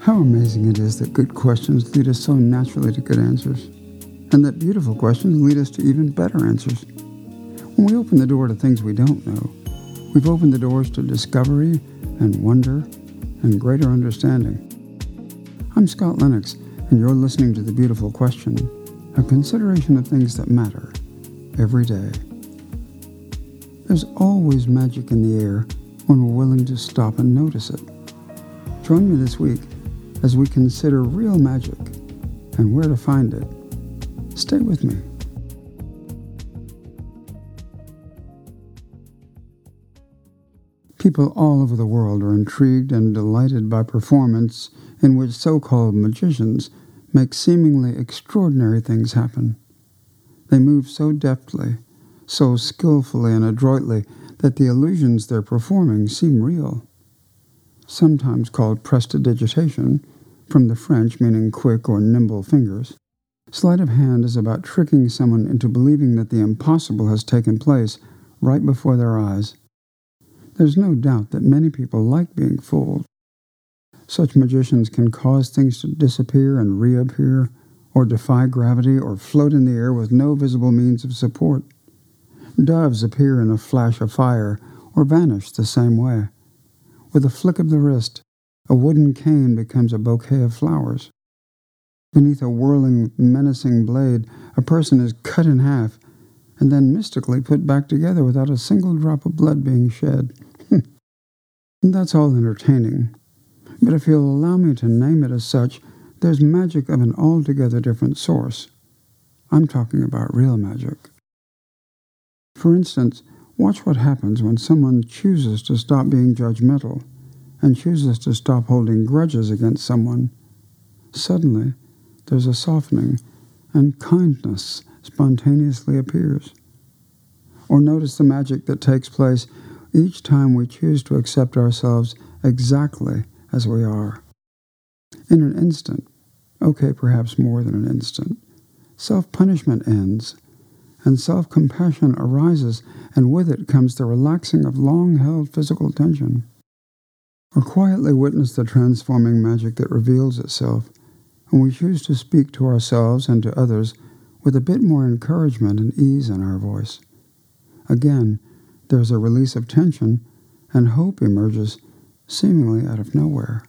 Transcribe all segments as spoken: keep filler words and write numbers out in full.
How amazing it is that good questions lead us so naturally to good answers, and that beautiful questions lead us to even better answers. When we open the door to things we don't know, we've opened the doors to discovery and wonder and greater understanding. I'm Scott Lennox, and you're listening to The Beautiful Question, a consideration of things that matter every day. There's always magic in the air when we're willing to stop and notice it. Join me this week as we consider real magic and where to find it. Stay with me. People all over the world are intrigued and delighted by performance in which so-called magicians make seemingly extraordinary things happen. They move so deftly, so skillfully and adroitly that the illusions they're performing seem real. Sometimes called prestidigitation, from the French meaning quick or nimble fingers. Sleight of hand is about tricking someone into believing that the impossible has taken place right before their eyes. There's no doubt that many people like being fooled. Such magicians can cause things to disappear and reappear, or defy gravity, or float in the air with no visible means of support. Doves appear in a flash of fire, or vanish the same way. With a flick of the wrist, a wooden cane becomes a bouquet of flowers. Beneath a whirling, menacing blade, a person is cut in half, and then mystically put back together without a single drop of blood being shed. That's all entertaining. But if you'll allow me to name it as such, there's magic of an altogether different source. I'm talking about real magic. For instance, watch what happens when someone chooses to stop being judgmental and chooses to stop holding grudges against someone. Suddenly, there's a softening, and kindness spontaneously appears. Or notice the magic that takes place each time we choose to accept ourselves exactly as we are. In an instant, okay, perhaps more than an instant, self-punishment ends, and self-compassion arises, and with it comes the relaxing of long-held physical tension. Or quietly witness the transforming magic that reveals itself when we choose to speak to ourselves and to others with a bit more encouragement and ease in our voice. Again, there's a release of tension, and hope emerges seemingly out of nowhere.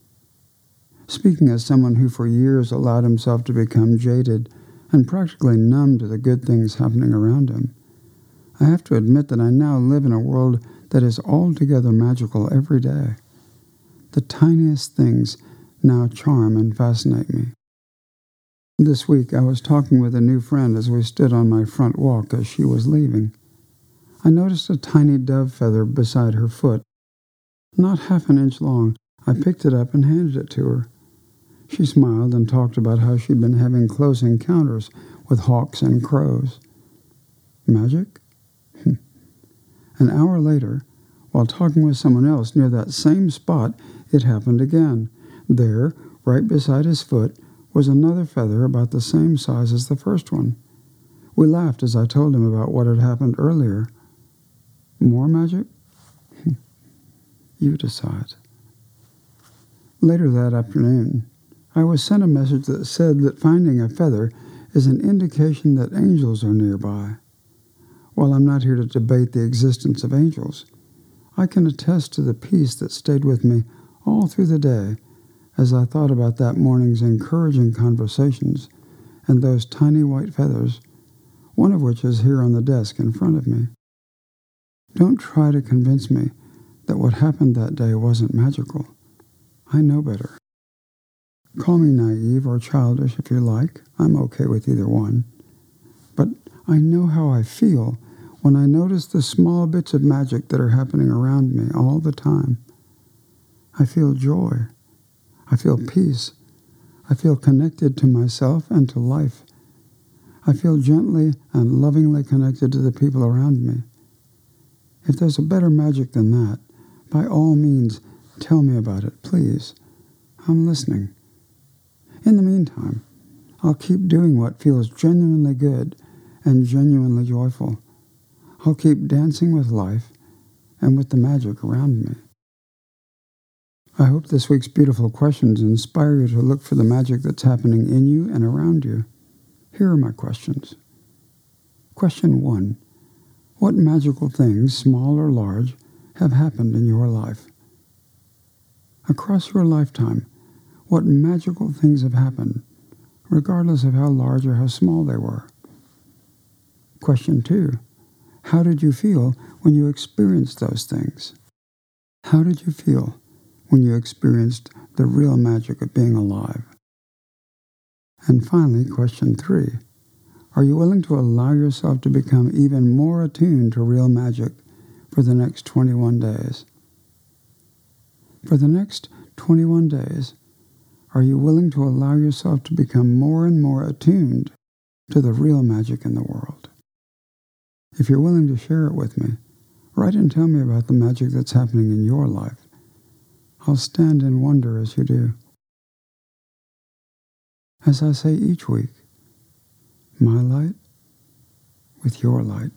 Speaking as someone who for years allowed himself to become jaded and practically numb to the good things happening around him, I have to admit that I now live in a world that is altogether magical every day. The tiniest things now charm and fascinate me. This week I was talking with a new friend as we stood on my front walk as she was leaving. I noticed a tiny dove feather beside her foot. Not half an inch long, I picked it up and handed it to her. She smiled and talked about how she'd been having close encounters with hawks and crows. Magic? An hour later, while talking with someone else near that same spot, it happened again. There, right beside his foot, was another feather about the same size as the first one. We laughed as I told him about what had happened earlier. More magic? You decide. Later that afternoon, I was sent a message that said that finding a feather is an indication that angels are nearby. While I'm not here to debate the existence of angels, I can attest to the peace that stayed with me all through the day as I thought about that morning's encouraging conversations and those tiny white feathers, one of which is here on the desk in front of me. Don't try to convince me that what happened that day wasn't magical. I know better. Call me naive or childish if you like. I'm okay with either one. But I know how I feel when I notice the small bits of magic that are happening around me all the time. I feel joy. I feel peace. I feel connected to myself and to life. I feel gently and lovingly connected to the people around me. If there's a better magic than that, by all means, tell me about it, please. I'm listening. In the meantime, I'll keep doing what feels genuinely good and genuinely joyful. I'll keep dancing with life and with the magic around me. I hope this week's beautiful questions inspire you to look for the magic that's happening in you and around you. Here are my questions. Question one. What magical things, small or large, have happened in your life? Across your lifetime, what magical things have happened, regardless of how large or how small they were? Question two. How did you feel when you experienced those things? How did you feel when you experienced the real magic of being alive? And finally, question three. Are you willing to allow yourself to become even more attuned to real magic for the next twenty-one days? For the next twenty-one days, are you willing to allow yourself to become more and more attuned to the real magic in the world? If you're willing to share it with me, write and tell me about the magic that's happening in your life. I'll stand in wonder as you do. As I say each week, my light with your light.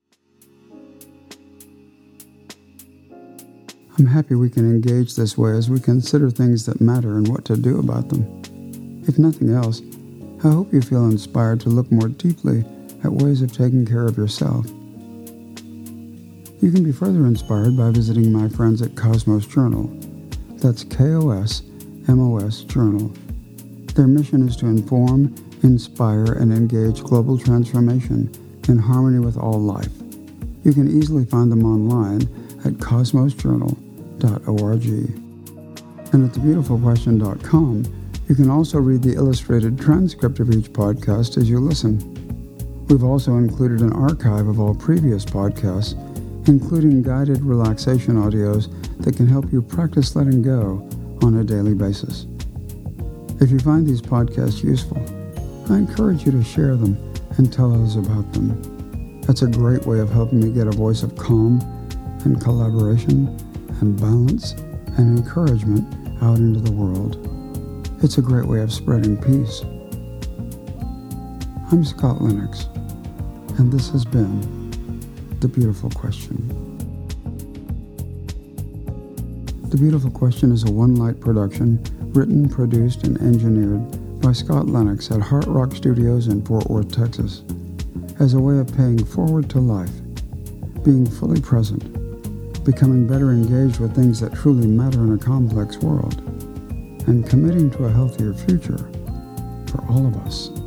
I'm happy we can engage this way as we consider things that matter and what to do about them. If nothing else, I hope you feel inspired to look more deeply at ways of taking care of yourself. You can be further inspired by visiting my friends at Cosmos Journal. That's K O S M O S Journal. Their mission is to inform, inspire, and engage global transformation in harmony with all life. You can easily find them online at cosmos journal dot org. And at the beautiful question dot com, you can also read the illustrated transcript of each podcast as you listen. We've also included an archive of all previous podcasts, including guided relaxation audios that can help you practice letting go on a daily basis. If you find these podcasts useful, I encourage you to share them and tell others about them. That's a great way of helping me get a voice of calm and collaboration and balance and encouragement out into the world. It's a great way of spreading peace. I'm Scott Lennox, and this has been The Beautiful Question. The Beautiful Question is a One Light production, written, produced, and engineered by Scott Lennox at Heart Rock Studios in Fort Worth, Texas, as a way of paying forward to life, being fully present, becoming better engaged with things that truly matter in a complex world, and committing to a healthier future for all of us.